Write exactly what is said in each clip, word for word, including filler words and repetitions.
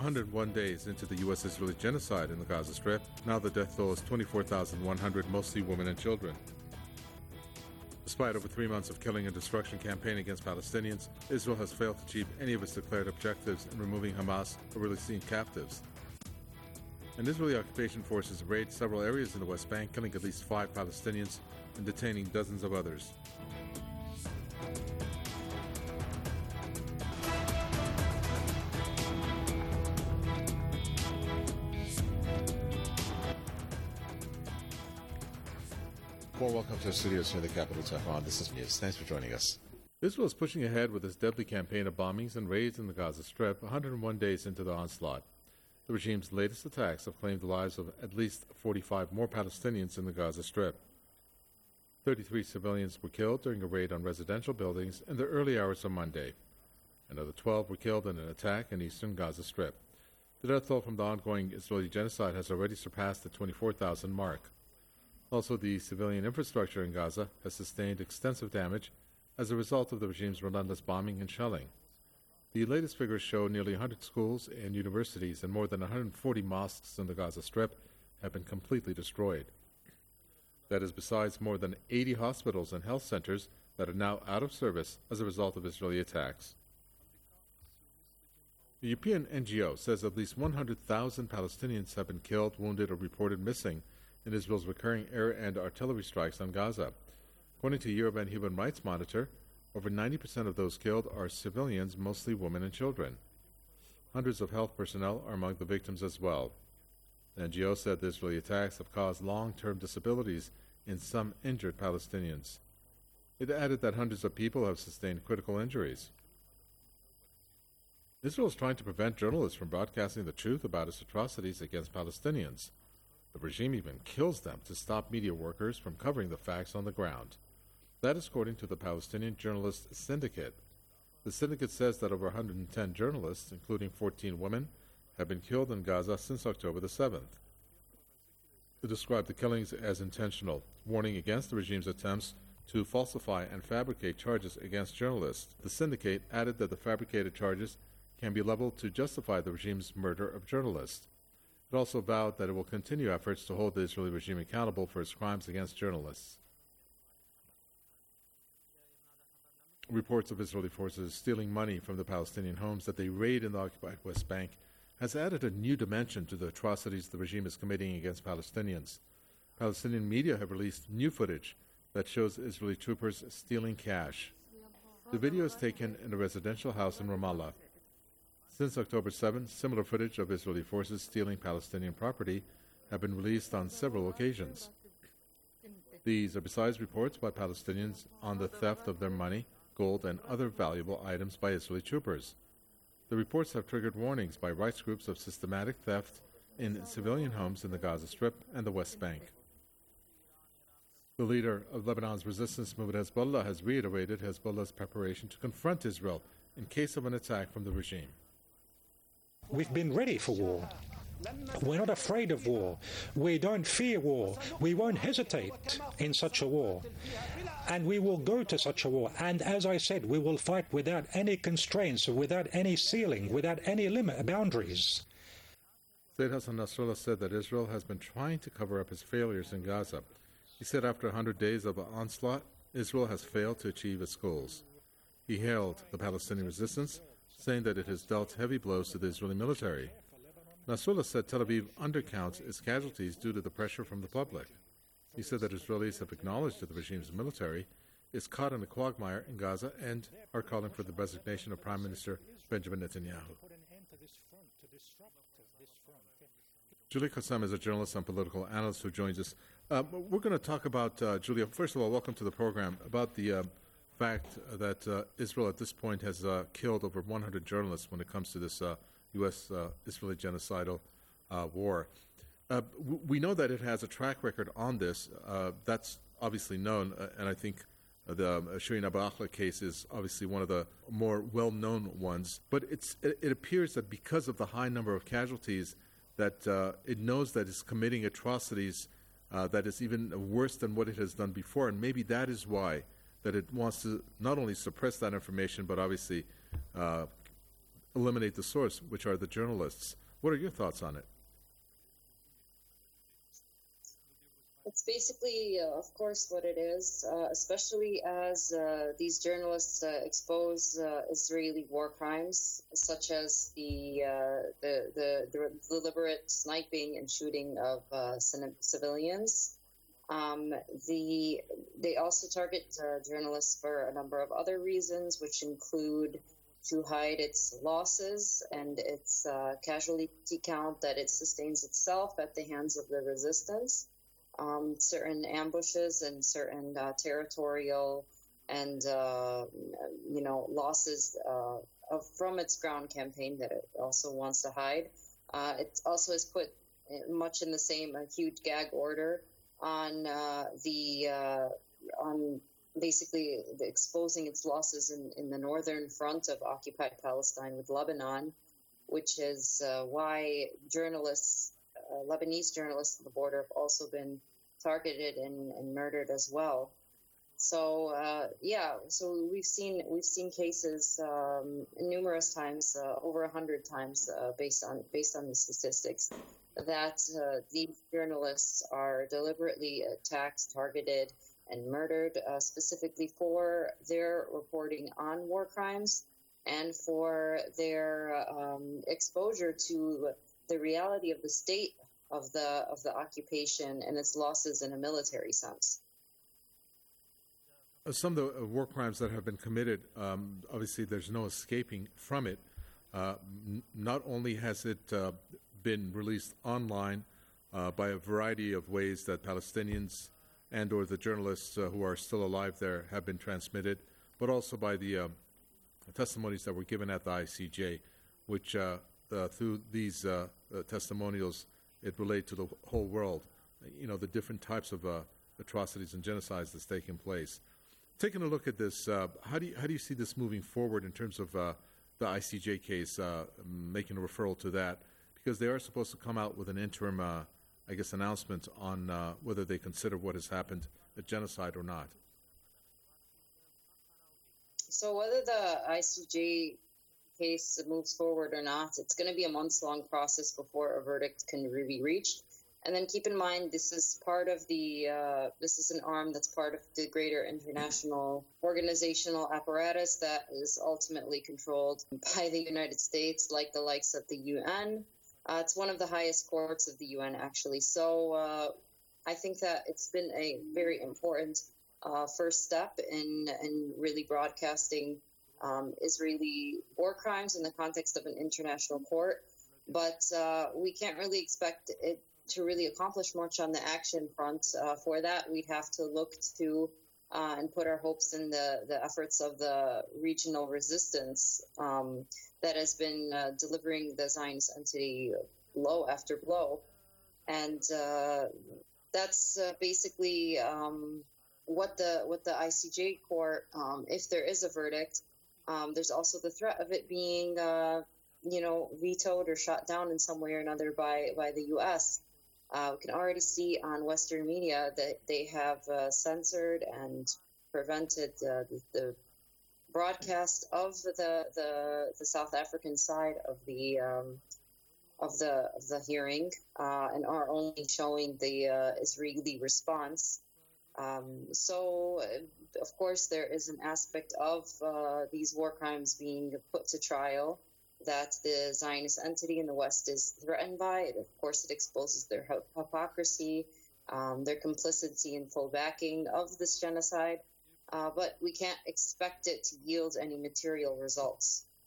hundred one days into the U S-Israeli genocide in the Gaza Strip, now the death toll is twenty-four thousand one hundred, mostly women and children. Despite over three months of killing and destruction campaign against Palestinians, Israel has failed to achieve any of its declared objectives in removing Hamas or releasing captives. And Israeli occupation forces raided several areas in the West Bank, killing at least five Palestinians and detaining dozens of others. Well, welcome to our studios here in the capital, Tehran. This is News. Thanks for joining us. Israel is pushing ahead with its deadly campaign of bombings and raids in the Gaza Strip one hundred one days into the onslaught. The regime's latest attacks have claimed the lives of at least forty-five more Palestinians in the Gaza Strip. thirty-three civilians were killed during a raid on residential buildings in the early hours of Monday. Another twelve were killed in an attack in eastern Gaza Strip. The death toll from the ongoing Israeli genocide has already surpassed the twenty-four thousand mark. Also, the civilian infrastructure in Gaza has sustained extensive damage as a result of the regime's relentless bombing and shelling. The latest figures show nearly one hundred schools and universities and more than one hundred forty mosques in the Gaza Strip have been completely destroyed. That is besides more than eighty hospitals and health centers that are now out of service as a result of Israeli attacks. The European N G O says at least one hundred thousand Palestinians have been killed, wounded, or reported missing in Israel's recurring air and artillery strikes on Gaza. According to European Human Rights Monitor, over ninety percent of those killed are civilians, mostly women and children. Hundreds of health personnel are among the victims as well. The N G O said the Israeli attacks have caused long-term disabilities in some injured Palestinians. It added that hundreds of people have sustained critical injuries. Israel is trying to prevent journalists from broadcasting the truth about its atrocities against Palestinians. The regime even kills them to stop media workers from covering the facts on the ground. That is according to the Palestinian Journalist Syndicate. The syndicate says that over one hundred ten journalists, including fourteen women, have been killed in Gaza since October the seventh. It described the killings as intentional, warning against the regime's attempts to falsify and fabricate charges against journalists. The syndicate added that the fabricated charges can be leveled to justify the regime's murder of journalists. It also vowed that it will continue efforts to hold the Israeli regime accountable for its crimes against journalists. Reports of Israeli forces stealing money from the Palestinian homes that they raid in the occupied West Bank has added a new dimension to the atrocities the regime is committing against Palestinians. Palestinian media have released new footage that shows Israeli troopers stealing cash. The video is taken in a residential house in Ramallah. Since October seventh, similar footage of Israeli forces stealing Palestinian property have been released on several occasions. These are besides reports by Palestinians on the theft of their money, gold, and other valuable items by Israeli troopers. The reports have triggered warnings by rights groups of systematic theft in civilian homes in the Gaza Strip and the West Bank. The leader of Lebanon's resistance movement Hezbollah has reiterated Hezbollah's preparation to confront Israel in case of an attack from the regime. We've been ready for war. We're not afraid of war. We don't fear war. We won't hesitate in such a war. And we will go to such a war. And as I said, we will fight without any constraints, without any ceiling, without any limit, boundaries. Sayyid Hassan Nasrallah said that Israel has been trying to cover up its failures in Gaza. He said after one hundred days of onslaught, Israel has failed to achieve its goals. He hailed the Palestinian resistance, saying that it has dealt heavy blows to the Israeli military. Nasrallah said Tel Aviv undercounts its casualties due to the pressure from the public. He said that Israelis have acknowledged that the regime's military is caught in a quagmire in Gaza and are calling for the resignation of Prime Minister Benjamin Netanyahu. Julia Qassem is a journalist and political analyst who joins us. Uh, we're going to talk about, uh, Julia, first of all, welcome to the program, about the uh, fact that uh, Israel at this point has uh, killed over one hundred journalists when it comes to this uh, U S Uh, Israeli genocidal uh, war. Uh, w- we know that it has a track record on this. Uh, that's obviously known, uh, and I think the um, Shireen Abu Akleh case is obviously one of the more well-known ones. But it's, it, it appears that because of the high number of casualties, that uh, it knows that it's committing atrocities uh, that is even worse than what it has done before, and maybe that is why that it wants to not only suppress that information, but obviously uh, eliminate the source, which are the journalists. What are your thoughts on it? It's basically, uh, of course, what it is, uh, especially as uh, these journalists uh, expose uh, Israeli war crimes, such as the, uh, the, the, the deliberate sniping and shooting of uh, civilians. Um, the, they also target uh, journalists for a number of other reasons, which include to hide its losses and its uh, casualty count that it sustains itself at the hands of the resistance. Um, certain ambushes and certain uh, territorial and, uh, you know, losses uh, of, from its ground campaign that it also wants to hide. Uh, it also has put much in the same a huge gag order on uh, the uh, on basically the exposing its losses in, in the northern front of occupied Palestine with Lebanon, which is uh, why journalists. Uh, Lebanese journalists at the border have also been targeted and, and murdered as well. So uh, yeah, so we've seen we've seen cases um, numerous times, uh, over a hundred times, uh, based on based on the statistics, that uh, these journalists are deliberately attacked, targeted, and murdered, uh, specifically for their reporting on war crimes and for their um, exposure to the reality of the state of the of the occupation and its losses in a military sense. Some of the war crimes that have been committed, um, obviously there's no escaping from it. Uh, n- not only has it uh, been released online uh, by a variety of ways that Palestinians and or the journalists uh, who are still alive there have been transmitted, but also by the uh, testimonies that were given at the I C J, which uh, uh, through these uh, uh, testimonials, it relayed to the whole world, you know, the different types of uh, atrocities and genocides that's taking place. Taking a look at this, uh, how do you, how do you see this moving forward in terms of uh, the I C J case, uh, making a referral to that? Because they are supposed to come out with an interim, uh, I guess, announcement on uh, whether they consider what has happened a genocide or not. So whether the I C J case moves forward or not, it's going to be a months-long process before a verdict can be reached. And then keep in mind, this is part of the, uh, this is an arm that's part of the greater international organizational apparatus that is ultimately controlled by the United States, like the likes of the U N. Uh, it's one of the highest courts of the U N, actually. So uh, I think that it's been a very important uh, first step in, in really broadcasting Um, Israeli war crimes in the context of an international court, but uh, we can't really expect it to really accomplish much on the action front. Uh, for that, we'd have to look to uh, and put our hopes in the, the efforts of the regional resistance um, that has been uh, delivering the Zionist entity blow after blow. And uh, that's uh, basically um, what the what the I C J court, um, if there is a verdict, Um, there's also the threat of it being, uh, you know, vetoed or shot down in some way or another by, by the U S. Uh, we can already see on Western media that they have uh, censored and prevented uh, the, the broadcast of the, the the South African side of the um, of the of the hearing uh, and are only showing the uh, Israeli response. Um, so, of course, there is an aspect of uh, these war crimes being put to trial that the Zionist entity in the West is threatened by. Of course, it exposes their hypocrisy, um, their complicity and full backing of this genocide, uh, but we can't expect it to yield any material results.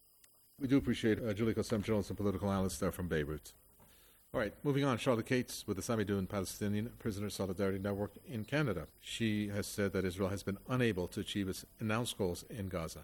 We do appreciate uh, Julie Kassem, journalist and political analyst there from Beirut. All right, moving on, Charlotte Cates with the Samidoun Palestinian Prisoner Solidarity Network in Canada. She has said that Israel has been unable to achieve its announced goals in Gaza.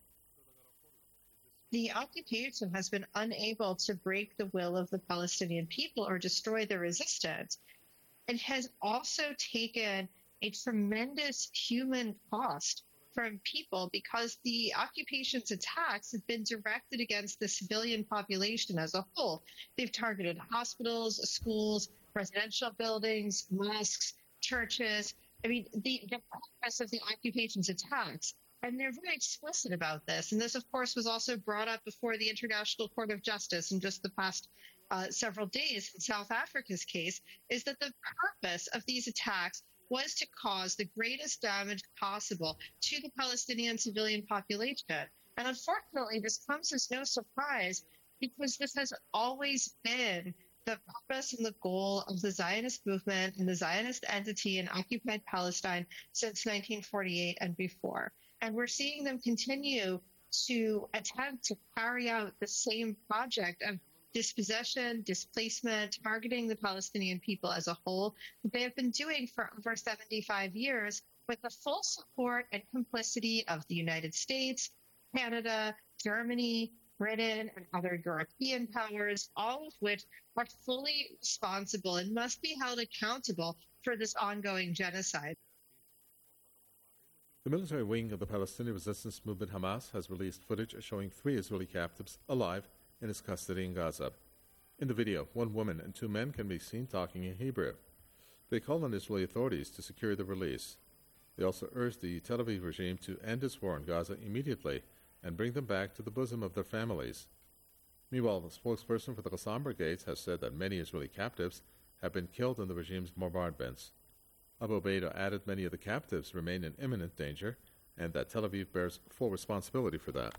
The occupation has been unable to break the will of the Palestinian people or destroy the resistance. It has also taken a tremendous human cost from people because the occupation's attacks have been directed against the civilian population as a whole. They've targeted hospitals, schools, residential buildings, mosques, churches. I mean, the, the purpose of the occupation's attacks And they're very explicit about this. And this, of course, was also brought up before the International Court of Justice in just the past uh, several days in South Africa's case, is that the purpose of these attacks was to cause the greatest damage possible to the Palestinian civilian population. And unfortunately, this comes as no surprise because this has always been the purpose and the goal of the Zionist movement and the Zionist entity in occupied Palestine since nineteen forty-eight and before. And we're seeing them continue to attempt to carry out the same project of dispossession, displacement, targeting the Palestinian people as a whole that they have been doing for over seventy-five years with the full support and complicity of the United States, Canada, Germany, Britain, and other European powers, all of which are fully responsible and must be held accountable for this ongoing genocide. The military wing of the Palestinian resistance movement Hamas has released footage showing three Israeli captives alive in its custody in Gaza. In the video, one woman and two men can be seen talking in Hebrew. They call on Israeli authorities to secure the release. They also urge the Tel Aviv regime to end its war in Gaza immediately and bring them back to the bosom of their families. Meanwhile, the spokesperson for the Qassam Brigades has said that many Israeli captives have been killed in the regime's bombardments. Abu Ubaidah added many of the captives remain in imminent danger and that Tel Aviv bears full responsibility for that.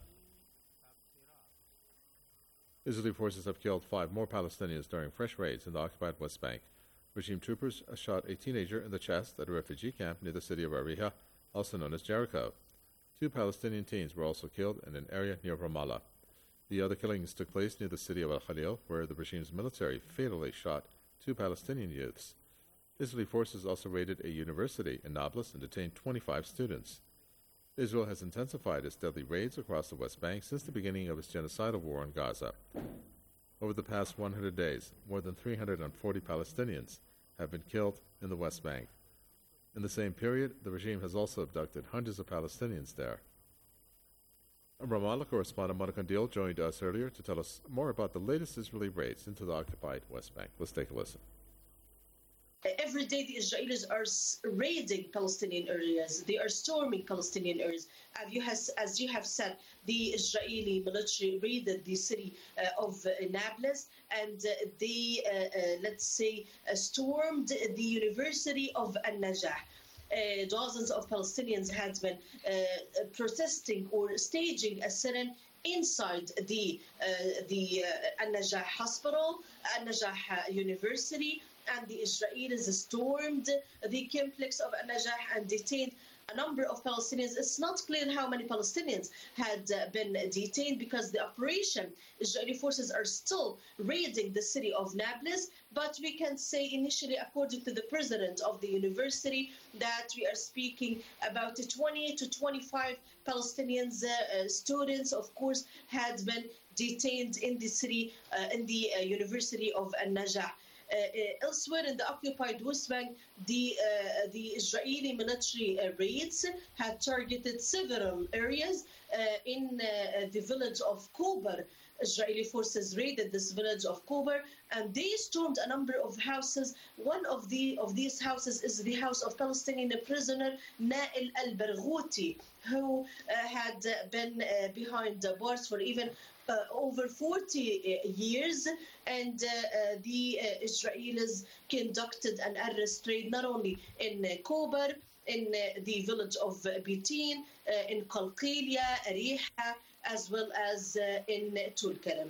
Israeli forces have killed five more Palestinians during fresh raids in the occupied West Bank. Regime troopers shot a teenager in the chest at a refugee camp near the city of Ariha, also known as Jericho. Two Palestinian teens were also killed in an area near Ramallah. The other killings took place near the city of Al-Khalil, where the regime's military fatally shot two Palestinian youths. Israeli forces also raided a university in Nablus and detained twenty-five students. Israel has intensified its deadly raids across the West Bank since the beginning of its genocidal war in Gaza. Over the past one hundred days, more than three hundred forty Palestinians have been killed in the West Bank. In the same period, the regime has also abducted hundreds of Palestinians there. Ramallah correspondent Monica Deal joined us earlier to tell us more about the latest Israeli raids into the occupied West Bank. Let's take a listen. Every day the Israelis are raiding Palestinian areas. They are storming Palestinian areas. As you, has, as you have said, the Israeli military raided the city uh, of uh, Nablus, and uh, they, uh, uh, let's say, uh, stormed the University of Al-Najah. Uh, dozens of Palestinians had been uh, protesting or staging a sit-in inside the uh, the uh, Al-Najah Hospital, Al-Najah University, and the Israelis stormed the complex of Al-Najah and detained a number of Palestinians. It's not clear how many Palestinians had uh, been detained because the operation, Israeli forces are still raiding the city of Nablus, but we can say initially, according to the president of the university, that we are speaking about twenty to twenty-five Palestinians, uh, uh, students, of course, had been detained in the city, uh, in the uh, University of Al-Najah. Uh, uh, elsewhere in the occupied West Bank, the uh, the Israeli military uh, raids had targeted several areas uh, in uh, the village of Kober. Israeli forces raided this village of Kober, and they stormed a number of houses. One of the of these houses is the house of Palestinian prisoner Nail al-Barghouti, who uh, had been uh, behind bars for even Uh, over forty uh, years, and uh, uh, the uh, Israelis conducted an arrest raid not only in uh, Kober, in uh, the village of uh, Bitin, uh, in Qalqilia, Ariha, as well as uh, in Tulkarem.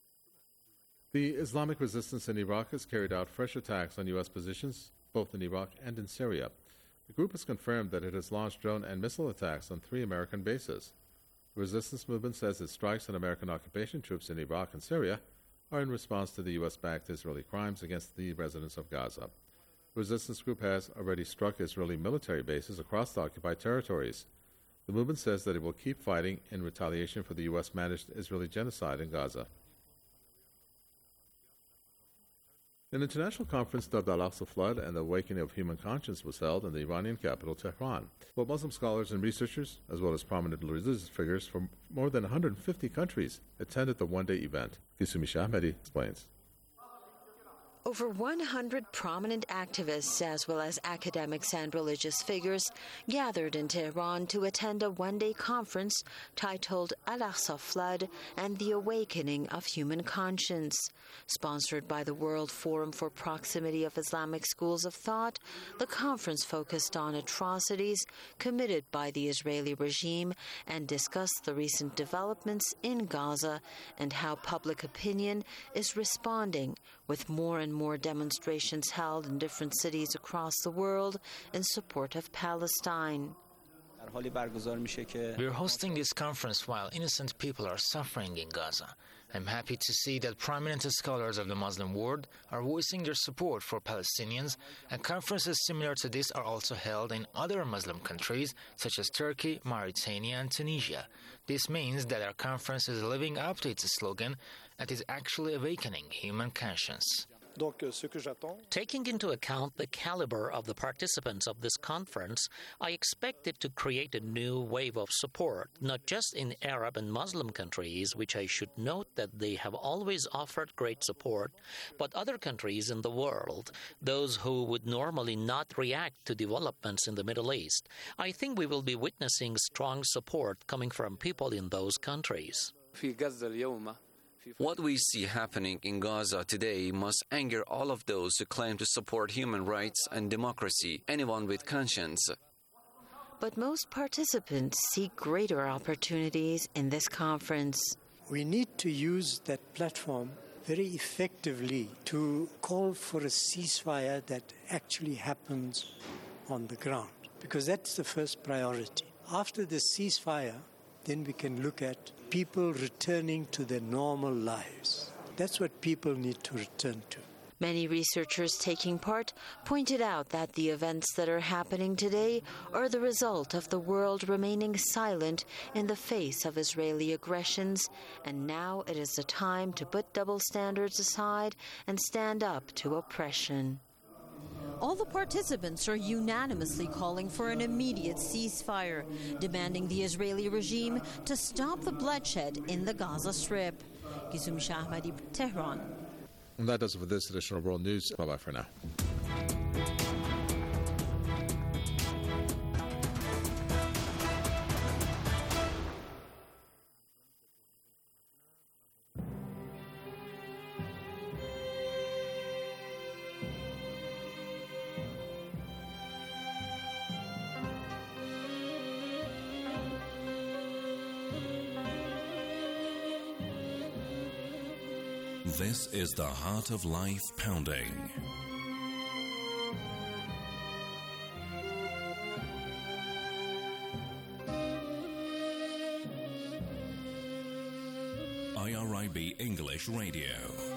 The Islamic resistance in Iraq has carried out fresh attacks on U S positions, both in Iraq and in Syria. The group has confirmed that it has launched drone and missile attacks on three American bases. The resistance movement says its strikes on American occupation troops in Iraq and Syria are in response to the U S-backed Israeli crimes against the residents of Gaza. The resistance group has already struck Israeli military bases across the occupied territories. The movement says that it will keep fighting in retaliation for the U S-managed Israeli genocide in Gaza. An international conference dubbed Al-Aqsa Flood and the Awakening of Human Conscience was held in the Iranian capital, Tehran. Well, Muslim scholars and researchers, as well as prominent religious figures from more than one hundred fifty countries, attended the one-day event. Kisumi Shahmedi explains. Over one hundred prominent activists, as well as academics and religious figures, gathered in Tehran to attend a one-day conference titled Al-Aqsa Flood and the Awakening of Human Conscience. Sponsored by the World Forum for Proximity of Islamic Schools of Thought, the conference focused on atrocities committed by the Israeli regime and discussed the recent developments in Gaza and how public opinion is responding, with more and more demonstrations held in different cities across the world in support of Palestine. We're hosting this conference while innocent people are suffering in Gaza. I'm happy to see that prominent scholars of the Muslim world are voicing their support for Palestinians, and conferences similar to this are also held in other Muslim countries such as Turkey, Mauritania, and Tunisia. This means that our conference is living up to its slogan and is actually awakening human conscience. Taking into account the caliber of the participants of this conference, I expect it to create a new wave of support, not just in Arab and Muslim countries, which I should note that they have always offered great support, but other countries in the world, those who would normally not react to developments in the Middle East. I think we will be witnessing strong support coming from people in those countries. What we see happening in Gaza today must anger all of those who claim to support human rights and democracy, anyone with conscience. But most participants see greater opportunities in this conference. We need to use that platform very effectively to call for a ceasefire that actually happens on the ground, because that's the first priority. After the ceasefire, then we can look at people returning to their normal lives. That's what people need to return to. Many researchers taking part pointed out that the events that are happening today are the result of the world remaining silent in the face of Israeli aggressions, and now it is the time to put double standards aside and stand up to oppression. All the participants are unanimously calling for an immediate ceasefire, demanding the Israeli regime to stop the bloodshed in the Gaza Strip. Gizum Shahmadi, Tehran. And that does it for this edition of World News. Bye-bye for now. This is the Heart of Life Pounding. I R I B English Radio.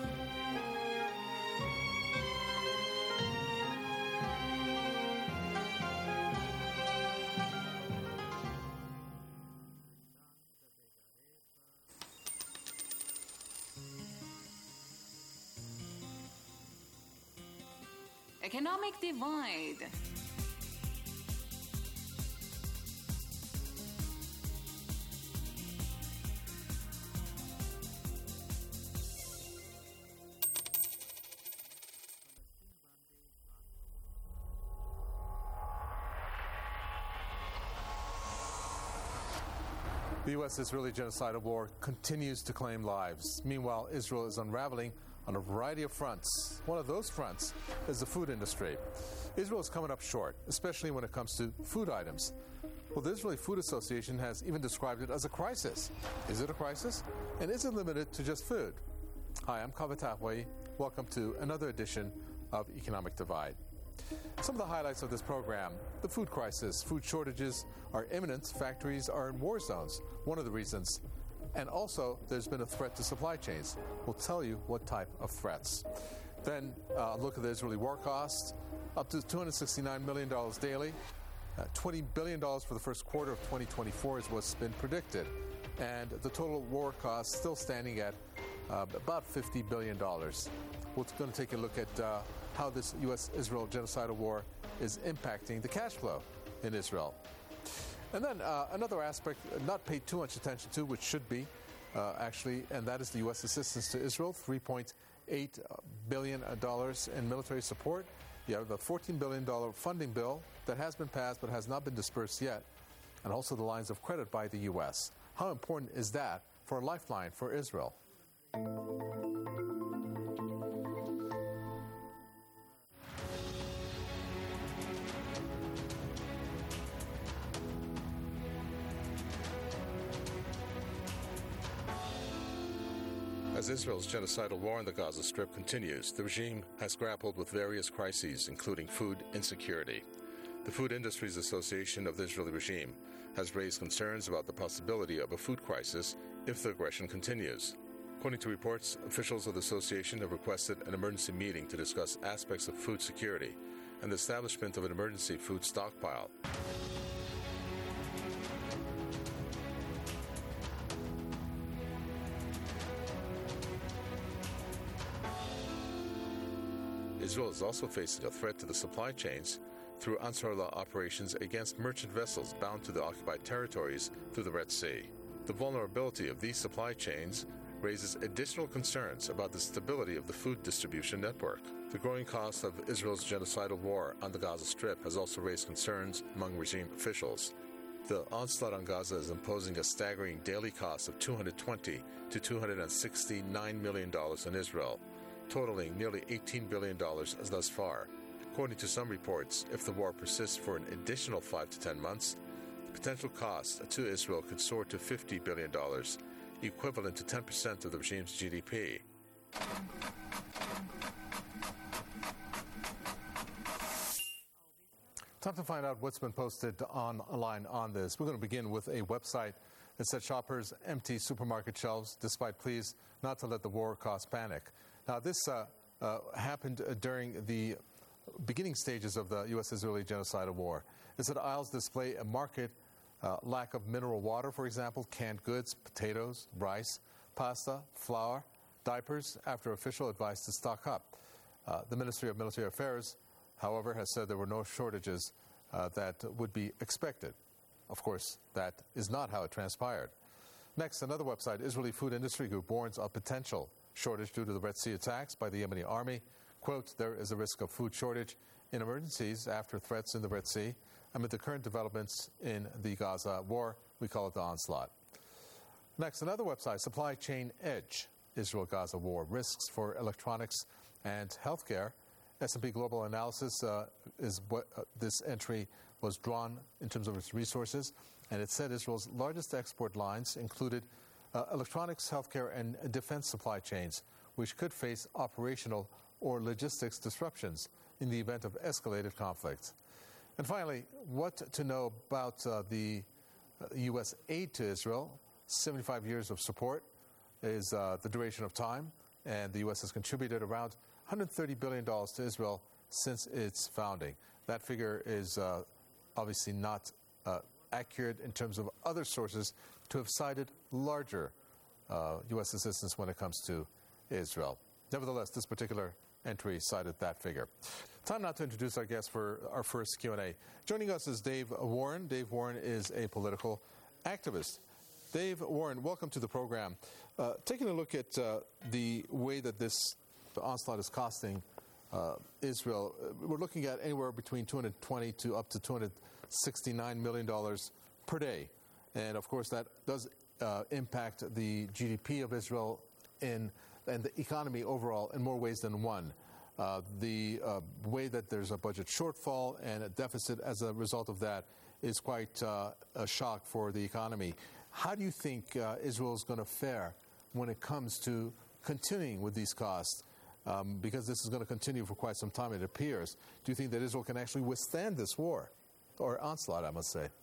Economic divide. The U S-Israeli genocidal war continues to claim lives. Meanwhile, Israel is unraveling on a variety of fronts. One of those fronts is the food industry. Israel is coming up short, especially when it comes to food items. Well, the Israeli Food Association has even described it as a crisis. Is it a crisis? And is it limited to just food? Hi, I'm Kaveh Tahwei. Welcome to another edition of Economic Divide. Some of the highlights of this program: the food crisis. Food shortages are imminent. Factories are in war zones. One of the reasons. And also, there's been a threat to supply chains. We'll tell you what type of threats. Then, uh, look at the Israeli war costs, up to two hundred sixty-nine million dollars daily. Uh, twenty billion dollars for the first quarter of twenty twenty-four is what's been predicted. And the total war cost still standing at uh, about fifty billion dollars. We're going to take a look at uh, how this U S-Israel genocidal war is impacting the cash flow in Israel. And then uh, another aspect not paid too much attention to, which should be, uh, actually, and that is the U S assistance to Israel, three point eight billion dollars in military support. You have the fourteen billion dollars funding bill that has been passed but has not been dispersed yet, and also the lines of credit by the U S. How important is that for a lifeline for Israel? As Israel's genocidal war in the Gaza Strip continues, the regime has grappled with various crises, including food insecurity. The Food Industries Association of the Israeli regime has raised concerns about the possibility of a food crisis if the aggression continues. According to reports, officials of the association have requested an emergency meeting to discuss aspects of food security and the establishment of an emergency food stockpile. Israel is also facing a threat to the supply chains through Ansarullah operations against merchant vessels bound to the occupied territories through the Red Sea. The vulnerability of these supply chains raises additional concerns about the stability of the food distribution network. The growing cost of Israel's genocidal war on the Gaza Strip has also raised concerns among regime officials. The onslaught on Gaza is imposing a staggering daily cost of two hundred twenty to two hundred sixty-nine million dollars in Israel, totaling nearly eighteen billion dollars thus far. According to some reports, if the war persists for an additional five to ten months, the potential cost to Israel could soar to fifty billion dollars, equivalent to ten percent of the regime's G D P. Time to find out what's been posted online on this. We're going to begin with a website that said shoppers empty supermarket shelves despite pleas not to let the war cause panic. Now, this uh, uh, happened during the beginning stages of the U S-Israeli genocidal war. It said aisles display a marked uh, lack of mineral water, for example, canned goods, potatoes, rice, pasta, flour, diapers, after official advice to stock up. Uh, the Ministry of Military Affairs, however, has said there were no shortages uh, that would be expected. Of course, that is not how it transpired. Next, another website, Israeli Food Industry Group, warns of potential shortage due to the Red Sea attacks by the Yemeni army. Quote, there is a risk of food shortage in emergencies after threats in the Red Sea. Amid the current developments in the Gaza war, we call it the onslaught. Next, another website, Supply Chain Edge, Israel-Gaza war, risks for electronics and healthcare. S and P Global Analysis uh, is what uh, this entry was drawn in terms of its resources, and it said Israel's largest export lines included uh, electronics, healthcare, and defense supply chains, which could face operational or logistics disruptions in the event of escalated conflict. And finally, what to know about uh, the uh, U S aid to Israel. seventy-five years of support is uh, the duration of time, and the U S has contributed around one hundred thirty billion dollars to Israel since its founding. That figure is uh, obviously not uh, accurate in terms of other sources to have cited larger uh, U S assistance when it comes to Israel. Nevertheless, this particular entry cited that figure. Time now to introduce our guest for our first Q and A. Joining us is Dave Warren. Dave Warren is a political activist. Dave Warren, welcome to the program. Uh, taking a look at uh, the way that this onslaught is costing uh, Israel, we're looking at anywhere between two hundred twenty to up to two hundred sixty-nine million dollars per day. And of course, that does uh, impact the G D P of Israel in and the economy overall in more ways than one. Uh, the uh, way that there's a budget shortfall and a deficit as a result of that is quite uh, a shock for the economy. How do you think uh, Israel is going to fare when it comes to continuing with these costs? Um, because this is going to continue for quite some time, it appears. Do you think that Israel can actually withstand this war, or onslaught, I must say?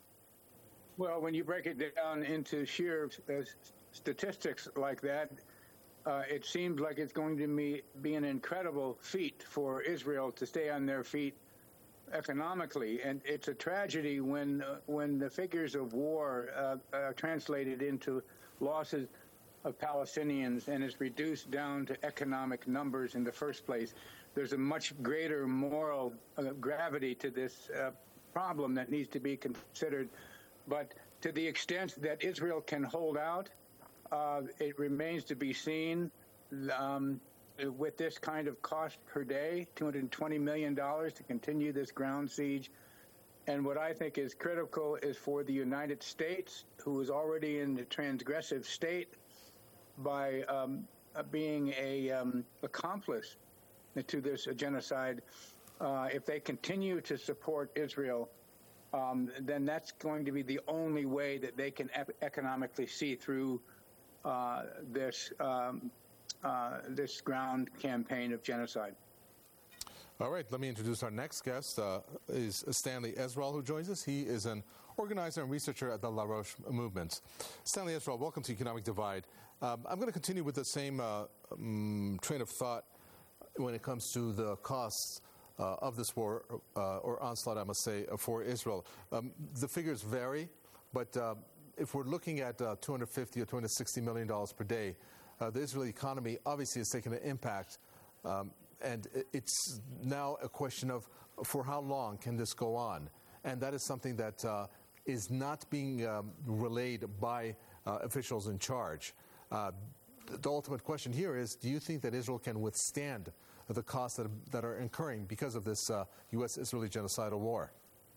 Well, when you break it down into sheer uh, statistics like that, Uh, it seems like it's going to be, be an incredible feat for Israel to stay on their feet economically. And it's a tragedy when uh, when the figures of war uh, are translated into losses of Palestinians and is reduced down to economic numbers in the first place. There's a much greater moral uh, gravity to this uh, problem that needs to be considered. But to the extent that Israel can hold out, Uh, it remains to be seen. Um, with this kind of cost per day, two hundred twenty million dollars to continue this ground siege. And what I think is critical is for the United States, who is already in the transgressive state, by um, being a um, accomplice to this genocide. Uh, if they continue to support Israel, um, then that's going to be the only way that they can ep- economically see through uh, this um, uh, this ground campaign of genocide. All right, let me introduce our next guest, uh, is Stanley Ezral, who joins us. He is an organizer and researcher at the La Roche Movement. Stanley Ezral, welcome to Economic Divide. Um, I'm going to continue with the same uh, um, train of thought when it comes to the costs uh, of this war, uh, or onslaught, I must say, for Israel. Um, the figures vary, but uh, if we're looking at uh, two hundred fifty or two hundred sixty million dollars per day, uh, the Israeli economy obviously has taken an impact. Um, And it's now a question of for how long can this go on? And that is something that uh, is not being um, relayed by uh, officials in charge. Uh, the ultimate question here is, do you think that Israel can withstand the costs that, that are incurring because of this uh, U S-Israeli genocidal war?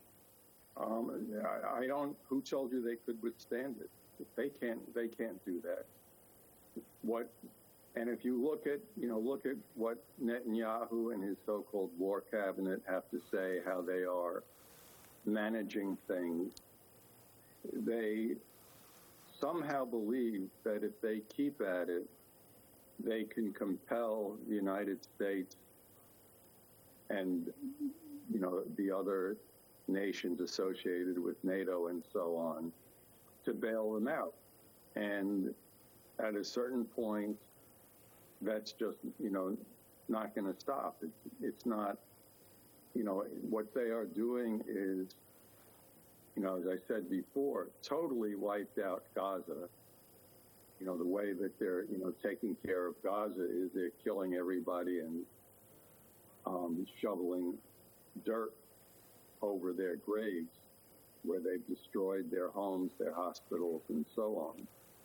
Um, I, I don't. Who told you they could withstand it? They can't. They can't do that. What? And if you look at, you know, look at what Netanyahu and his so-called war cabinet have to say, how they are managing things, they somehow believe that if they keep at it, they can compel the United States and, you know, the other nations associated with NATO and so on to bail them out. And at a certain point, that's just, you know, not going to stop. It's, it's not, you know, what they are doing is, you know, as I said before, totally wiped out Gaza. You know, the way that they're, you know, taking care of Gaza is they're killing everybody and um, shoveling dirt over their graves where they've destroyed their homes, their hospitals, and so on.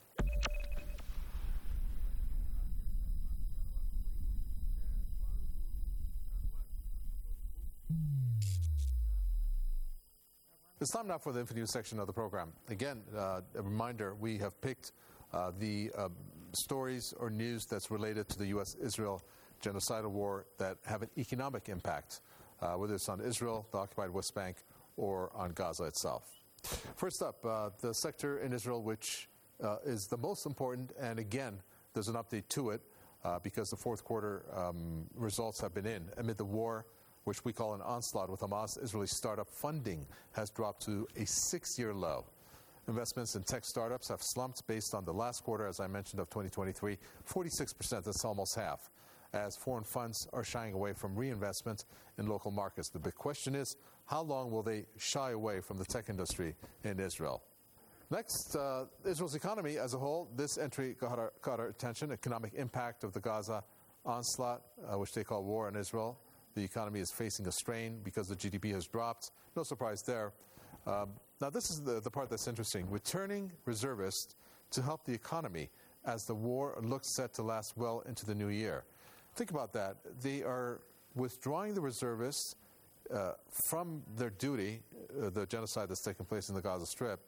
It's time now for the InfoNews section of the program. Again, uh, a reminder, we have picked uh, the uh, stories or news that's related to the U S-Israel genocidal war that have an economic impact, uh, whether it's on Israel, the occupied West Bank, or on Gaza itself. First up, uh, the sector in Israel which uh, is the most important, and again, there's an update to it uh, because the fourth quarter um, results have been in amid the war, which we call an onslaught with Hamas. Israeli startup funding has dropped to a six-year low. Investments in tech startups have slumped based on the last quarter, as I mentioned, of twenty twenty-three, forty-six percent, that's almost half, as foreign funds are shying away from reinvestment in local markets. The big question is, how long will they shy away from the tech industry in Israel? Next, uh, Israel's economy as a whole. This entry got our, caught our attention, economic impact of the Gaza onslaught, uh, which they call war on Israel. The economy is facing a strain because the G D P has dropped. No surprise there. Um, now, this is the, the part that's interesting. Returning reservists to help the economy as the war looks set to last well into the new year. Think about that. They are withdrawing the reservists uh, from their duty, uh, the genocide that's taking place in the Gaza Strip,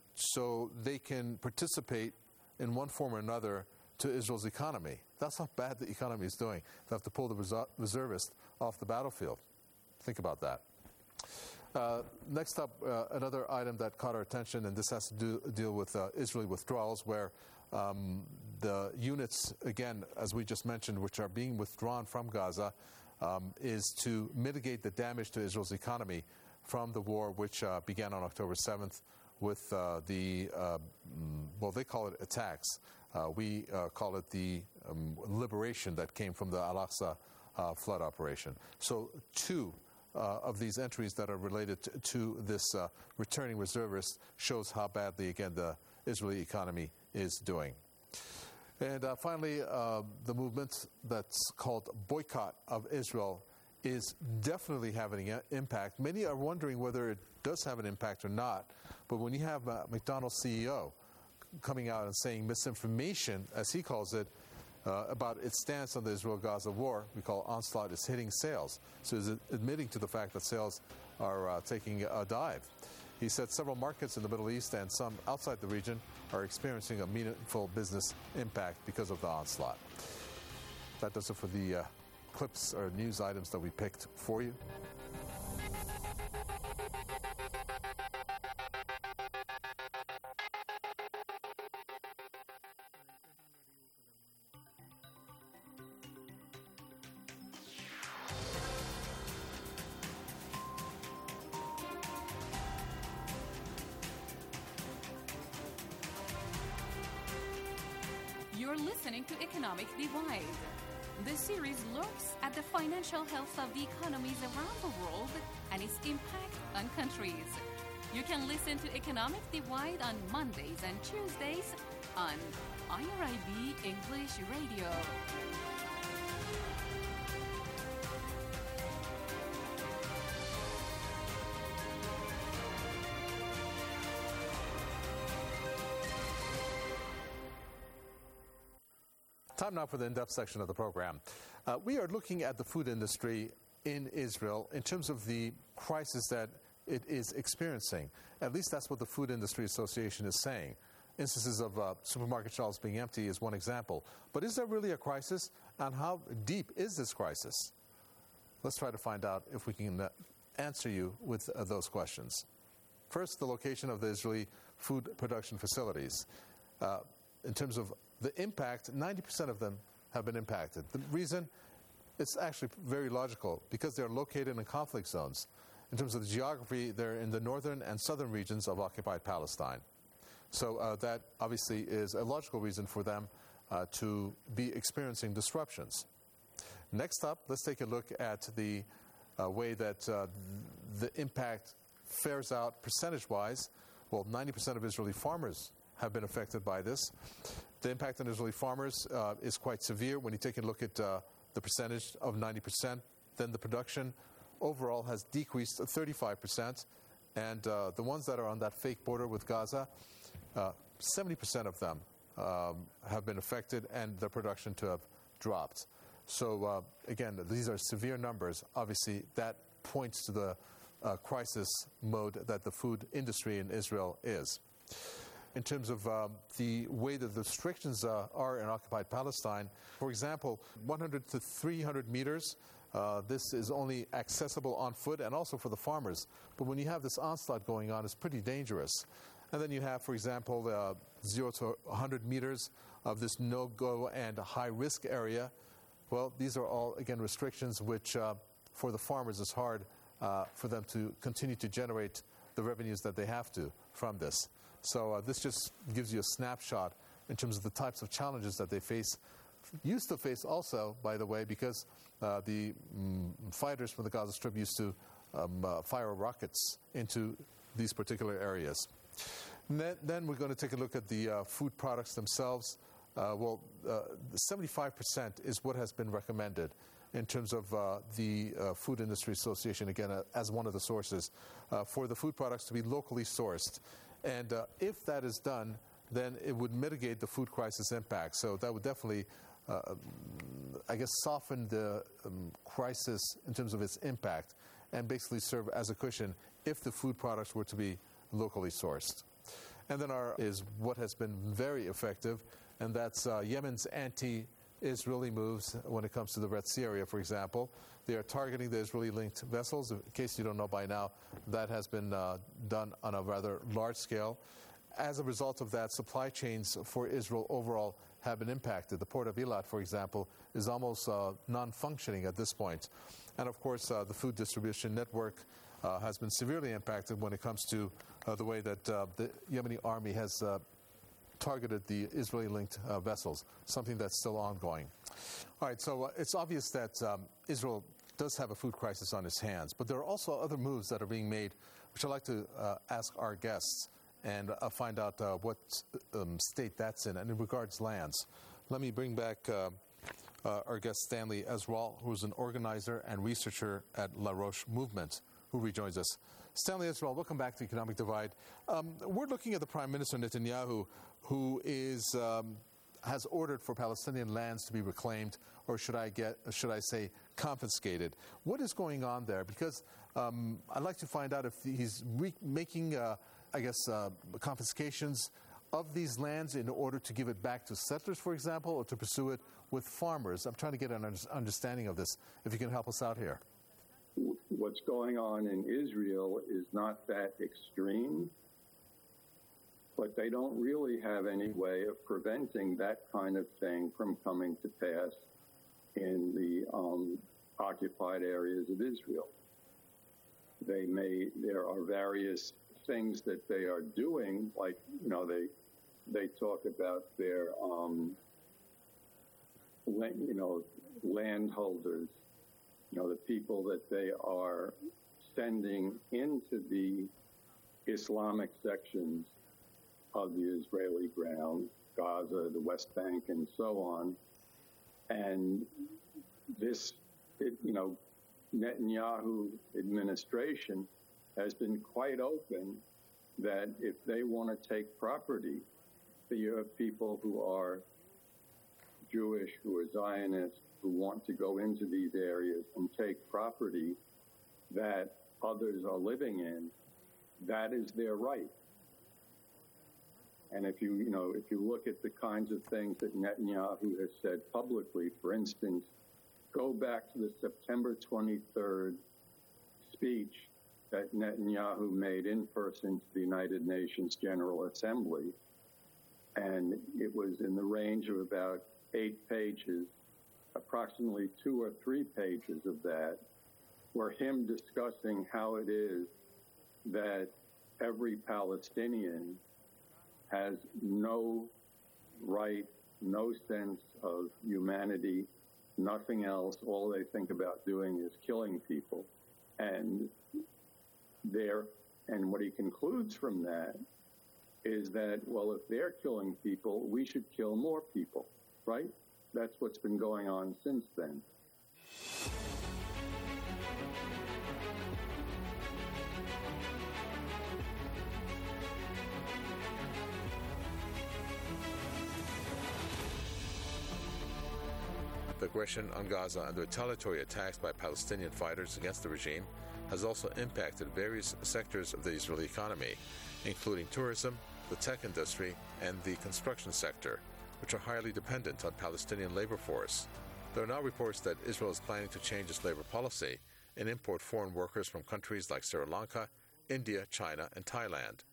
so they can participate in one form or another to Israel's economy. That's how bad the economy is doing. They have to pull the reser- reservists off the battlefield. Think about that. Uh, next up, uh, another item that caught our attention, and this has to do, deal with uh, Israeli withdrawals, where um, the units, again, as we just mentioned, which are being withdrawn from Gaza, um, is to mitigate the damage to Israel's economy from the war, which uh, began on October seventh with uh, the, uh, well, they call it attacks. Uh, we uh, call it the um, liberation that came from the Al-Aqsa uh, flood operation. So two uh, of these entries that are related to, to this uh, returning reservist shows how badly, again, the Israeli economy is doing. And uh, finally, uh, the movement that's called Boycott of Israel is definitely having an impact. Many are wondering whether it does have an impact or not. But when you have uh, McDonald's C E O coming out and saying misinformation, as he calls it, uh, about its stance on the Israel-Gaza war. We call onslaught is hitting sales. So he's admitting to the fact that sales are uh, taking a dive. He said several markets in the Middle East and some outside the region are experiencing a meaningful business impact because of the onslaught. That does it for the uh, clips or news items that we picked for you. You're listening to Economic Divide. The series looks at the financial health of the economies around the world and its impact on countries. You can listen to Economic Divide on Mondays and Tuesdays on I R I B English Radio. Time now for the in-depth section of the program. Uh, we are looking at the food industry in Israel in terms of the crisis that it is experiencing. At least that's what the Food Industry Association is saying. Instances of uh, supermarket shelves being empty is one example. But is there really a crisis? And how deep is this crisis? Let's try to find out if we can uh, answer you with uh, those questions. First, the location of the Israeli food production facilities. Uh, in terms of the impact, ninety percent of them have been impacted. The reason? It's actually very logical, because they're located in conflict zones. In terms of the geography, they're in the northern and southern regions of occupied Palestine. So uh, that obviously is a logical reason for them uh, to be experiencing disruptions. Next up, let's take a look at the uh, way that uh, the impact fares out percentage-wise. Well, ninety percent of Israeli farmers have been affected by this. The impact on Israeli farmers uh, is quite severe. When you take a look at uh, the percentage of ninety percent, then the production overall has decreased to thirty-five percent. And uh, the ones that are on that fake border with Gaza, uh, seventy percent of them um, have been affected and their production to have dropped. So uh, again, these are severe numbers. Obviously, that points to the uh, crisis mode that the food industry in Israel is. In terms of uh, the way that the restrictions uh, are in occupied Palestine, for example, one hundred to three hundred meters, uh, this is only accessible on foot and also for the farmers. But when you have this onslaught going on, it's pretty dangerous. And then you have, for example, uh, zero to one hundred meters of this no-go and high-risk area. Well, these are all, again, restrictions which, uh, for the farmers, is hard uh, for them to continue to generate the revenues that they have to from this. So uh, this just gives you a snapshot in terms of the types of challenges that they face, used to face also, by the way, because uh, the um, fighters from the Gaza Strip used to um, uh, fire rockets into these particular areas. Then, then we're going to take a look at the uh, food products themselves. Uh, well, uh, seventy-five percent is what has been recommended in terms of uh, the uh, Food Industry Association, again, uh, as one of the sources, uh, for the food products to be locally sourced. And uh, if that is done, then it would mitigate the food crisis impact. So that would definitely, uh, I guess, soften the um, crisis in terms of its impact and basically serve as a cushion if the food products were to be locally sourced. And then our is what has been very effective, and that's uh, Yemen's anti-Israeli moves when it comes to the Red Sea area, for example. They are targeting the Israeli-linked vessels. In case you don't know by now, that has been uh, done on a rather large scale. As a result of that, supply chains for Israel overall have been impacted. The port of Eilat, for example, is almost uh, non-functioning at this point. And of course, uh, the food distribution network uh, has been severely impacted when it comes to uh, the way that uh, the Yemeni army has uh, targeted the Israeli-linked uh, vessels, something that's still ongoing. All right, so uh, it's obvious that um, Israel does have a food crisis on its hands, but there are also other moves that are being made, which I'd like to uh, ask our guests and uh, find out uh, what um, state that's in, and in regards lands. Let me bring back uh, uh, our guest Stanley Ezral, who's an organizer and researcher at La Roche Movement, who rejoins us. Stanley Ezral, welcome back to Economic Divide. Um, we're looking at the Prime Minister Netanyahu, who is um, has ordered for Palestinian lands to be reclaimed, or should I get, should I say, confiscated. What is going on there? Because um, I'd like to find out if he's re- making, uh, I guess, uh, confiscations of these lands in order to give it back to settlers, for example, or to pursue it with farmers. I'm trying to get an understanding of this, if you can help us out here. What's going on in Israel is not that extreme, but they don't really have any way of preventing that kind of thing from coming to pass in the um, occupied areas of Israel. They may, there are various things that they are doing, like, you know, they they talk about their, um, you know, landholders, you know, the people that they are sending into the Islamic sections of the Israeli ground, Gaza, the West Bank, and so on. And this, it, you know, Netanyahu administration has been quite open that if they want to take property, that you have people who are Jewish, who are Zionists, who want to go into these areas and take property that others are living in, that is their right. And if you, you know, if you look at the kinds of things that Netanyahu has said publicly, for instance, go back to the September twenty-third speech that Netanyahu made in person to the United Nations General Assembly, and it was in the range of about eight pages, approximately two or three pages of that were him discussing how it is that every Palestinian has no right, no sense of humanity, nothing else. All they think about doing is killing people. And there, and what he concludes from that is that, well, if they're killing people, we should kill more people, right? That's what's been going on since then. The aggression on Gaza and the retaliatory attacks by Palestinian fighters against the regime has also impacted various sectors of the Israeli economy, including tourism, the tech industry, and the construction sector, which are highly dependent on Palestinian labor force. There are now reports that Israel is planning to change its labor policy and import foreign workers from countries like Sri Lanka, India, China, and Thailand.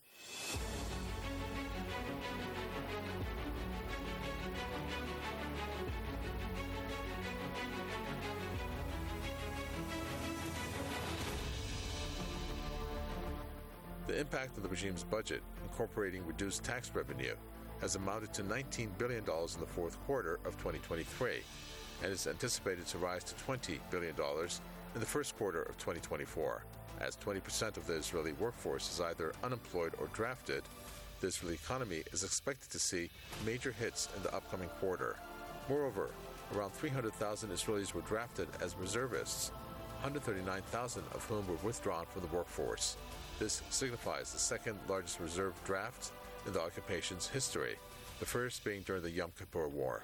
The impact of the regime's budget, incorporating reduced tax revenue, has amounted to nineteen billion dollars in the fourth quarter of twenty twenty-three and is anticipated to rise to twenty billion dollars in the first quarter of twenty twenty-four. As twenty percent of the Israeli workforce is either unemployed or drafted, the Israeli economy is expected to see major hits in the upcoming quarter. Moreover, around three hundred thousand Israelis were drafted as reservists, one hundred thirty-nine thousand of whom were withdrawn from the workforce. This signifies the second largest reserve draft in the occupation's history, the first being during the Yom Kippur War.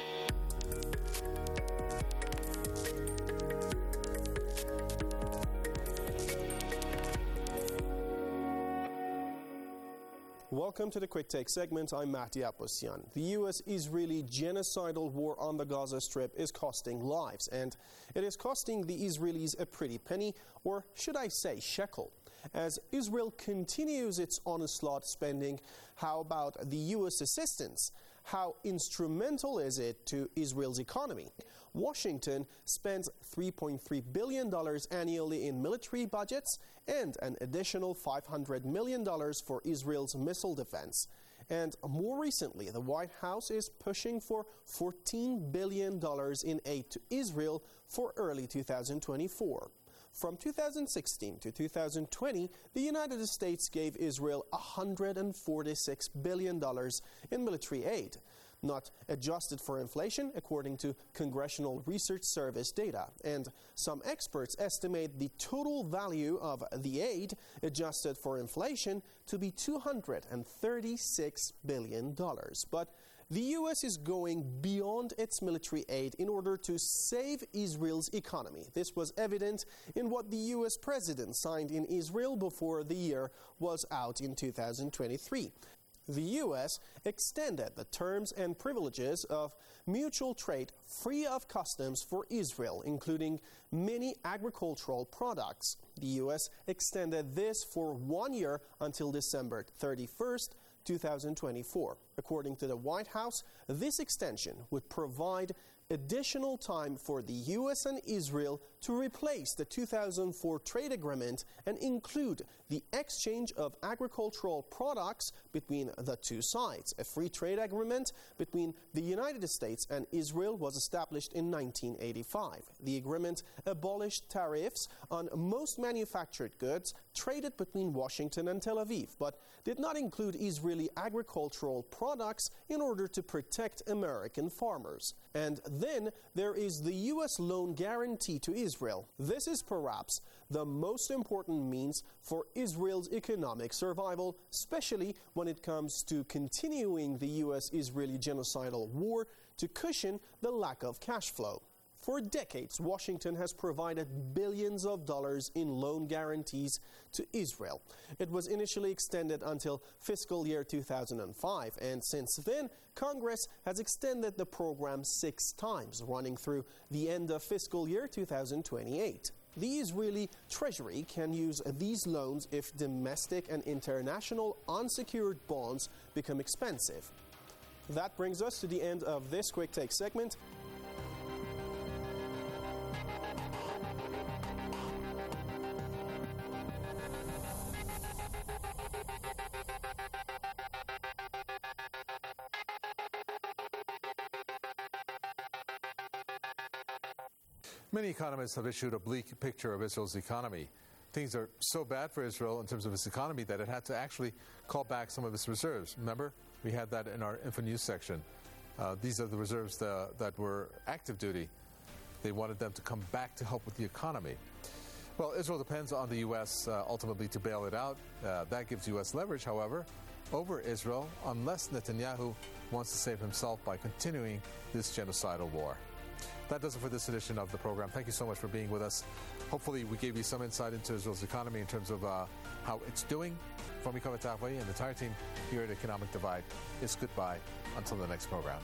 Welcome to the Quick Take segment. I'm Mahdi Aposyan. The U S-Israeli genocidal war on the Gaza Strip is costing lives, and it is costing the Israelis a pretty penny, or should I say shekel. As Israel continues its onslaught spending, how about the U S assistance? How instrumental is it to Israel's economy? Washington spends three point three billion dollars annually in military budgets and an additional five hundred million dollars for Israel's missile defense. And more recently, the White House is pushing for fourteen billion dollars in aid to Israel for early two thousand twenty-four. From two thousand sixteen to two thousand twenty, the United States gave Israel one hundred forty-six billion dollars in military aid, not adjusted for inflation, according to Congressional Research Service data. And some experts estimate the total value of the aid, adjusted for inflation, to be two hundred thirty-six billion dollars. But The U S is going beyond its military aid in order to save Israel's economy. This was evident in what the U S president signed in Israel before the year was out in two thousand twenty-three. The U S extended the terms and privileges of mutual trade free of customs for Israel, including many agricultural products. The U S extended this for one year until December thirty-first, two thousand twenty-four. According to the White House, this extension would provide additional time for the U S and Israel to replace the two thousand four trade agreement and include the exchange of agricultural products between the two sides. A free trade agreement between the United States and Israel was established in nineteen eighty-five. The agreement abolished tariffs on most manufactured goods traded between Washington and Tel Aviv, but did not include Israeli agricultural products in order to protect American farmers. And then there is the U S loan guarantee to Israel. This is perhaps the most important means for Israel's economic survival, especially when it comes to continuing the U S-Israeli genocidal war to cushion the lack of cash flow. For decades, Washington has provided billions of dollars in loan guarantees to Israel. It was initially extended until fiscal year two thousand five, and since then, Congress has extended the program six times, running through the end of fiscal year two thousand twenty-eight. The Israeli Treasury can use these loans if domestic and international unsecured bonds become expensive. That brings us to the end of this Quick Take segment. Many economists have issued a bleak picture of Israel's economy. Things are so bad for Israel in terms of its economy that it had to actually call back some of its reserves. Remember, we had that in our Info News section. Uh, these are the reserves the, that were active duty. They wanted them to come back to help with the economy. Well, Israel depends on the U S uh, ultimately to bail it out. Uh, that gives U S leverage, however, over Israel, unless Netanyahu wants to save himself by continuing this genocidal war. That does it for this edition of the program. Thank you so much for being with us. Hopefully we gave you some insight into Israel's economy in terms of uh, how it's doing. From Mikomet Tafway and the entire team here at Economic Divide, it's goodbye until the next program.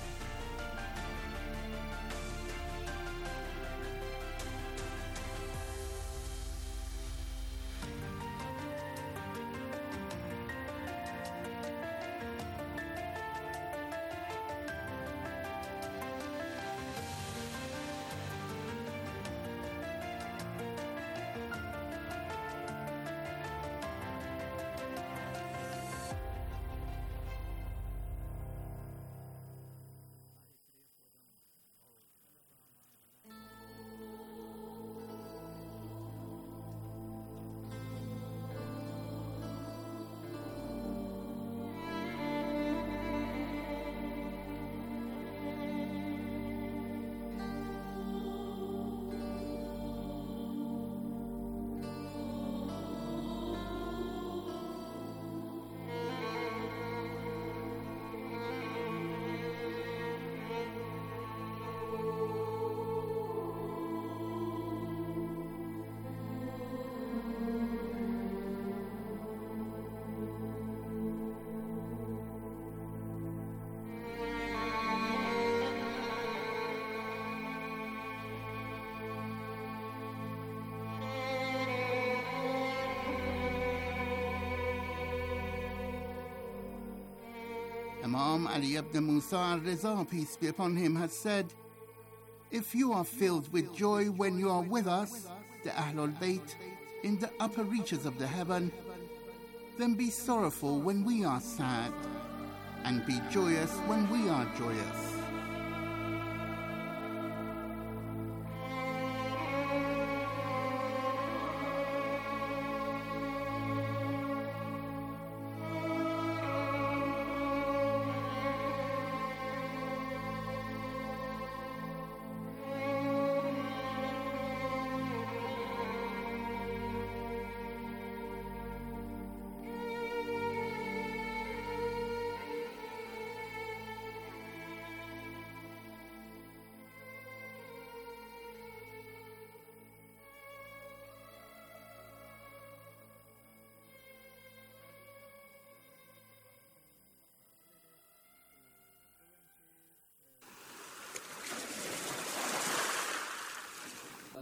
Imam Ali ibn Musa al-Riza, peace be upon him, has said, "If you are filled with joy when you are with us, the Ahlul Bayt, in the upper reaches of the heaven, then be sorrowful when we are sad, and be joyous when we are joyous."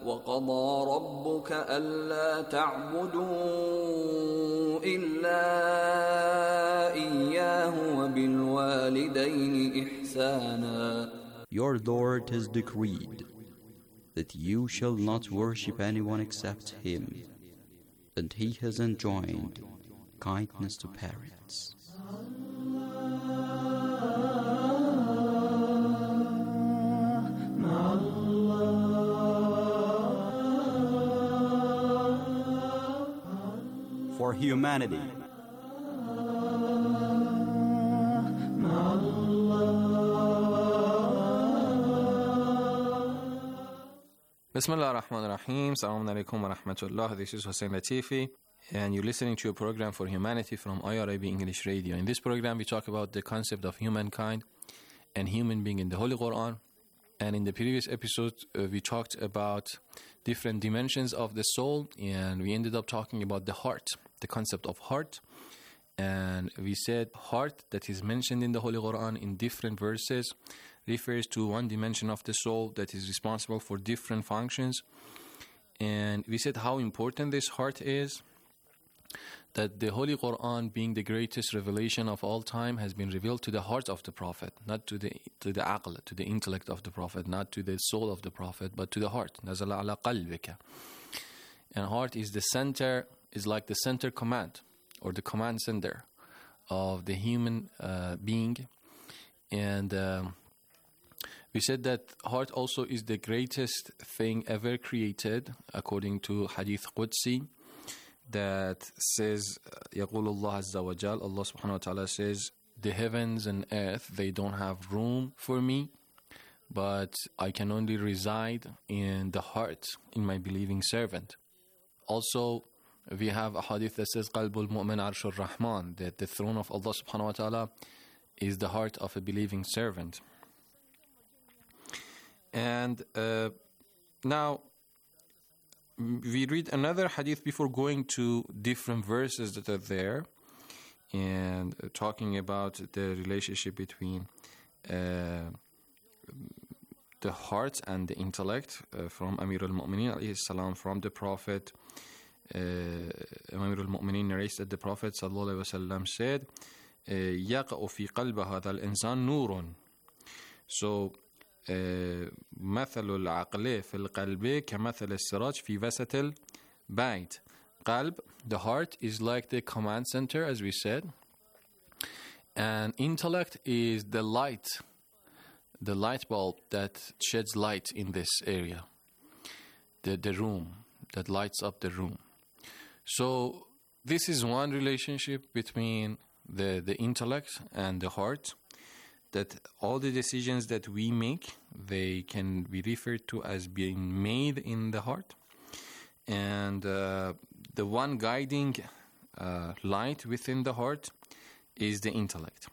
وقضى ربك ألا تعبدوا إلا إياه وبالوالدين إحسانا. Your Lord has decreed that you shall not worship anyone except Him, and He has enjoined kindness to parents. For humanity. Bismillah ar-Rahman ar-Rahim. Assalamu alaikum wa rahmatullah. This is Hussein Latifi, and you're listening to a program for humanity from I R A B English Radio. In this program, we talk about the concept of humankind and human being in the Holy Quran. And in the previous episode, uh, we talked about different dimensions of the soul, and we ended up talking about the heart, the concept of heart. And we said heart that is mentioned in the Holy Quran in different verses refers to one dimension of the soul that is responsible for different functions. And we said how important this heart is, that the Holy Quran, being the greatest revelation of all time, has been revealed to the heart of the Prophet, not to the to the aql, to the intellect of the Prophet, not to the soul of the Prophet, but to the heart. نَزَلَ عَلَى قَلْبِكَ. And heart is the center, is like the center command, or the command center of the human uh, being. And uh, we said that heart also is the greatest thing ever created, according to Hadith Qudsi, that says, يقول الله عز وجل, Allah subhanahu wa ta'ala says, the heavens and earth, they don't have room for me, but I can only reside in the heart, in my believing servant. Also, we have a hadith that says, قلب المؤمن عرش الرحمن, that the throne of Allah subhanahu wa ta'ala is the heart of a believing servant. And uh, now, we read another hadith before going to different verses that are there and uh, talking about the relationship between uh, the heart and the intellect uh, from Amir al-Mu'mineen alayhi salam, from the Prophet. uh, Amir al-Mu'mineen narrates that the Prophet sallallahu alayhi wa sallam said, يَقَأُ فِي قَلْبَ هَذَا الْإِنسَانِ نُورٌ. So مثل العقل في القلب كمثل السراج في وسط البيت. قلب, the heart, is like the command center, as we said, and intellect is the light, the light bulb that sheds light in this area, the the room that lights up the room. So this is one relationship between the the intellect and the heart, that all the decisions that we make, they can be referred to as being made in the heart. And uh, the one guiding uh, light within the heart is the intellect.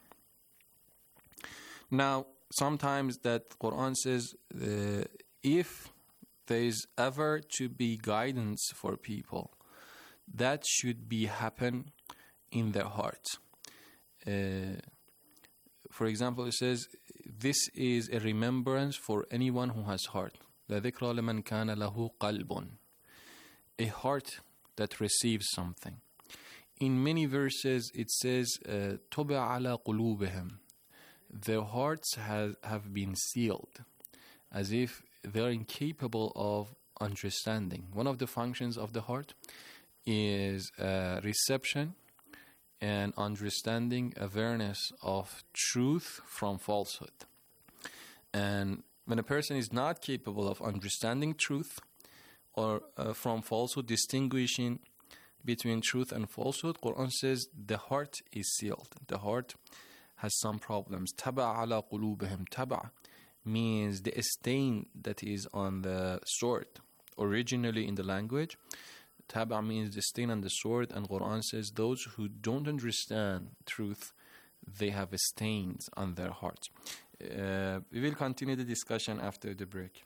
Now, sometimes that Quran says, uh, if there is ever to be guidance for people, that should be happen in their heart. Uh, For example, it says, this is a remembrance for anyone who has heart. لَذِكْرَ لَمَنْ كَانَ لَهُ قَلْبٌ. A heart that receives something. In many verses, it says, طُبِعَ عَلَى قُلُوبِهِمْ. Their hearts has, have been sealed, as if they are incapable of understanding. One of the functions of the heart is uh, reception and understanding, awareness of truth from falsehood. And when a person is not capable of understanding truth or uh, from falsehood, distinguishing between truth and falsehood, Quran says the heart is sealed. The heart has some problems. Taba ala qulubihim. Taba means the stain that is on the sword. Originally in the language, Taba means the stain on the sword, and Quran says those who don't understand truth, they have stains on their hearts. Uh, we will continue the discussion after the break.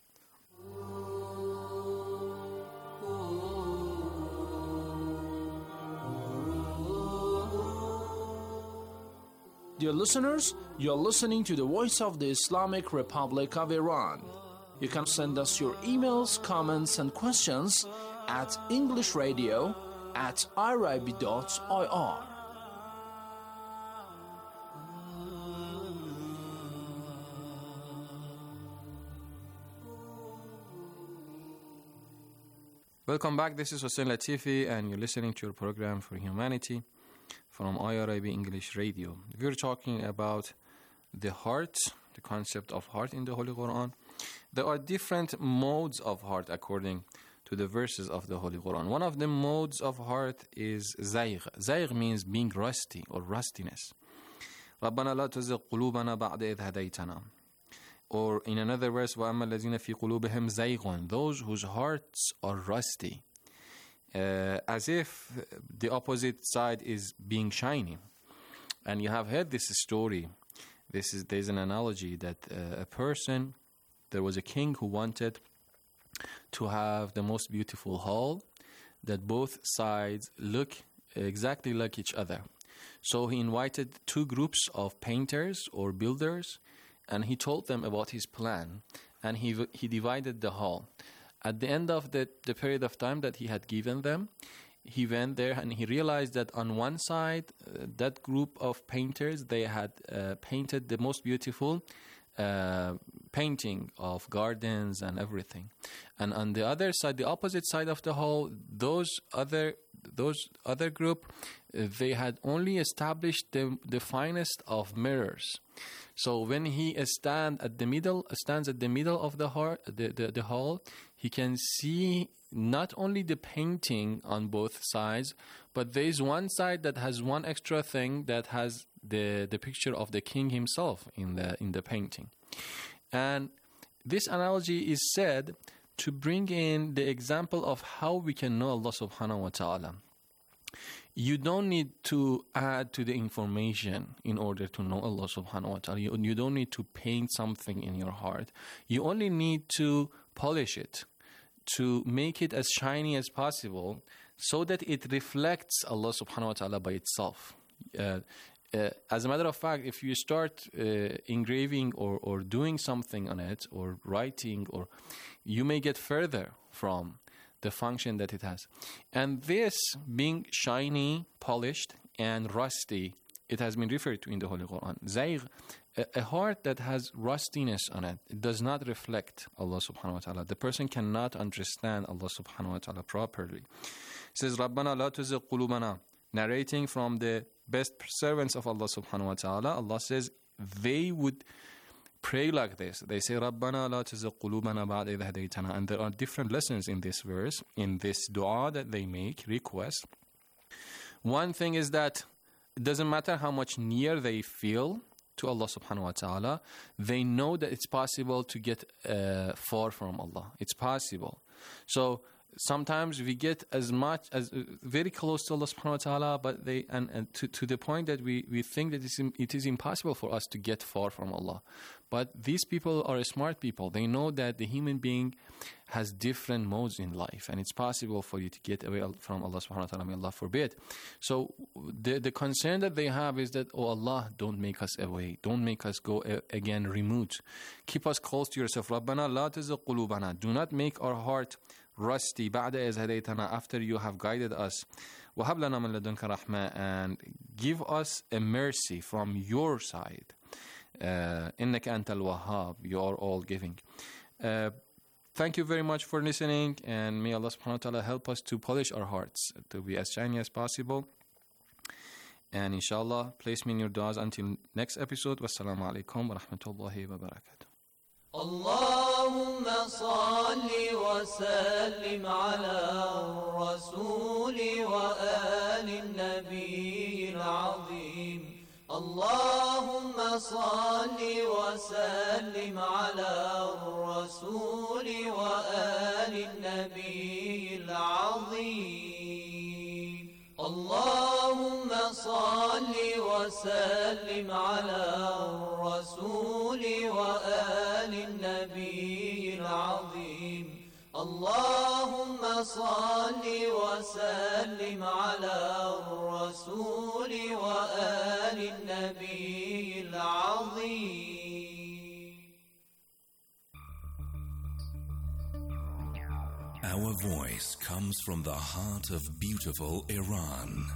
Dear listeners, you are listening to the Voice of the Islamic Republic of Iran. You can send us your emails, comments, and questions at englishradio at irib dot I R. Welcome back. This is Hossein Latifi, and you're listening to your program for humanity from I R I B English Radio. We're talking about the heart, the concept of heart in the Holy Quran. There are different modes of heart according to the verses of the Holy Quran. One of the modes of heart is zayg. Zayg means being rusty or rustiness. رَبَّنَا لَا تُزِغْ قُلُوبَنَا بَعْدَ إِذْ هَدَيْتَنَا. Or in another verse, وَأَمَّا الَّذِينَ فِي قُلُوبِهِمْ زَيْغٌ, those whose hearts are rusty. Uh, as if the opposite side is being shiny. And you have heard this story. This is There's an analogy that uh, a person, there was a king who wanted to have the most beautiful hall, that both sides look exactly like each other. So he invited two groups of painters or builders, and he told them about his plan, and he he divided the hall. At the end of the, the period of time that he had given them, he went there and he realized that on one side, uh, that group of painters, they had uh, painted the most beautiful uh, painting of gardens and everything. And on the other side, the opposite side of the hall, those other those other group, uh, they had only established the, the finest of mirrors. So when he stand at the middle, stands at the middle of the, heart, the, the, the hall, he can see not only the painting on both sides, but there is one side that has one extra thing that has the, the picture of the king himself in the in the painting. And this analogy is said to bring in the example of how we can know Allah subhanahu wa ta'ala. You don't need to add to the information in order to know Allah subhanahu wa ta'ala. You, you don't need to paint something in your heart. You only need to polish it, to make it as shiny as possible so that it reflects Allah subhanahu wa ta'ala by itself. Uh, uh, as a matter of fact, if you start uh, engraving or, or doing something on it or writing, or you may get further from the function that it has. And this being shiny, polished, and rusty, it has been referred to in the Holy Quran. Zayg, a, a heart that has rustiness on it, it does not reflect Allah subhanahu wa ta'ala. The person cannot understand Allah subhanahu wa ta'ala properly. It says, رَبَّنَا لَا تُزِغْ قُلُوبَنَا. Narrating from the best servants of Allah subhanahu wa ta'ala, Allah says they would pray like this. They say, رَبَّنَا لَا تُزِغْ قُلُوبَنَا بَعْدَ إِذْ هَدَيْتَنَا. And there are different lessons in this verse, in this dua that they make, request. One thing is that it doesn't matter how much near they feel to Allah subhanahu wa ta'ala, they know that it's possible to get uh, far from Allah. It's possible. So sometimes we get as much as uh, very close to Allah subhanahu wa ta'ala, but they and, and to, to the point that we, we think that it's, it is impossible for us to get far from Allah. But these people are smart people. They know that the human being has different modes in life, and it's possible for you to get away from Allah subhanahu wa ta'ala, may Allah forbid. So the, the concern that they have is that, oh Allah, don't make us away. Don't make us go a, again remote. Keep us close to yourself. رَبَّنَا لَا تُزِغْ قُلُوبَنَا. Do not make our heart rusty بَعْدَ إِذْ هَدَيْتَنَا, after you have guided us. وَهَبْ لَنَا مِن لَدُنْكَ رَحْمَةً. And give us a mercy from your side. Uh, إِنَّكَ أَنْتَ الْوَهَّابِ. You are all giving. Uh, thank you very much for listening, and may Allah subhanahu wa ta'ala help us to polish our hearts to be as shiny as possible. And inshallah, place me in your du'as until next episode. Wassalamu alaikum wa rahmatullahi wa barakatuh. اللهم صل وسلم على الرسول وآل النبي العظيم. اللهم صل وسلم على الرسول وآل النبي العظيم. اللهم صل وسلم على الرسول وآل النبي العظيم. اللهم صل وسلم على الرسول وآل النبي العظيم. Our voice comes from the heart of beautiful Iran.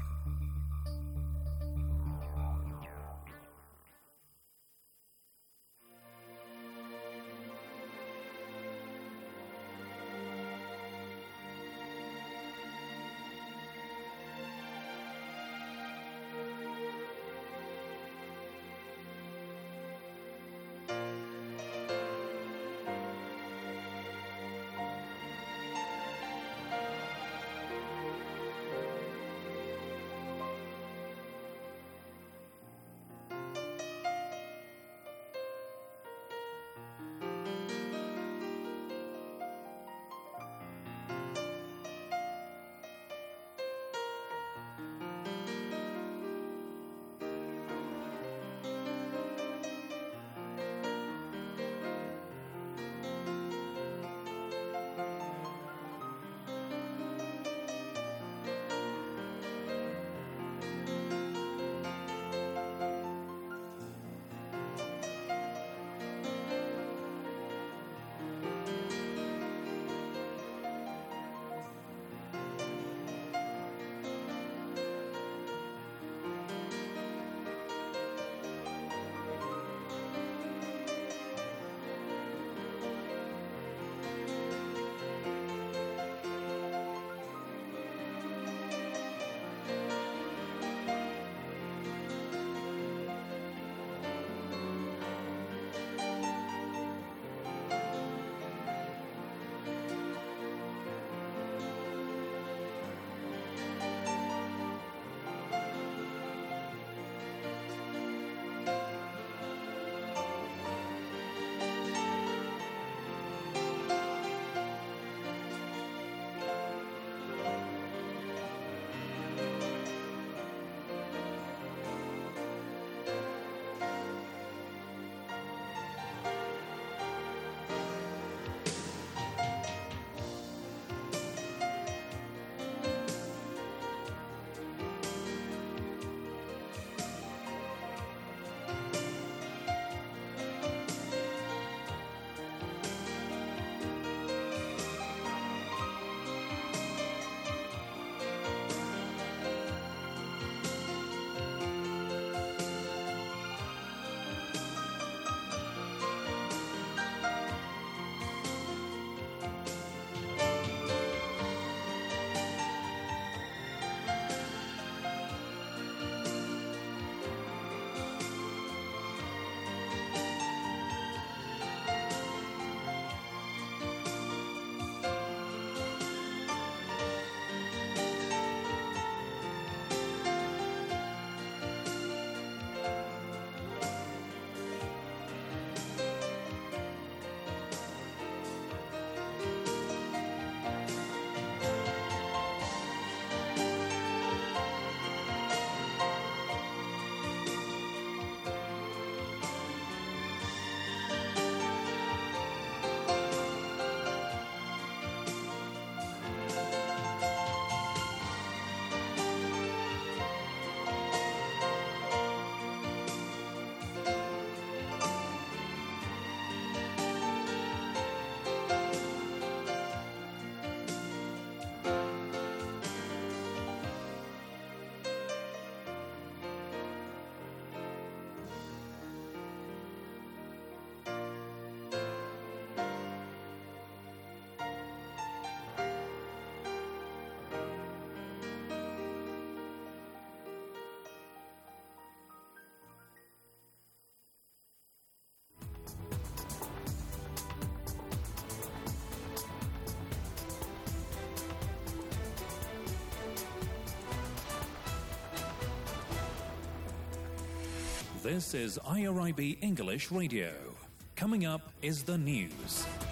This is I R I B English Radio. Coming up is the news.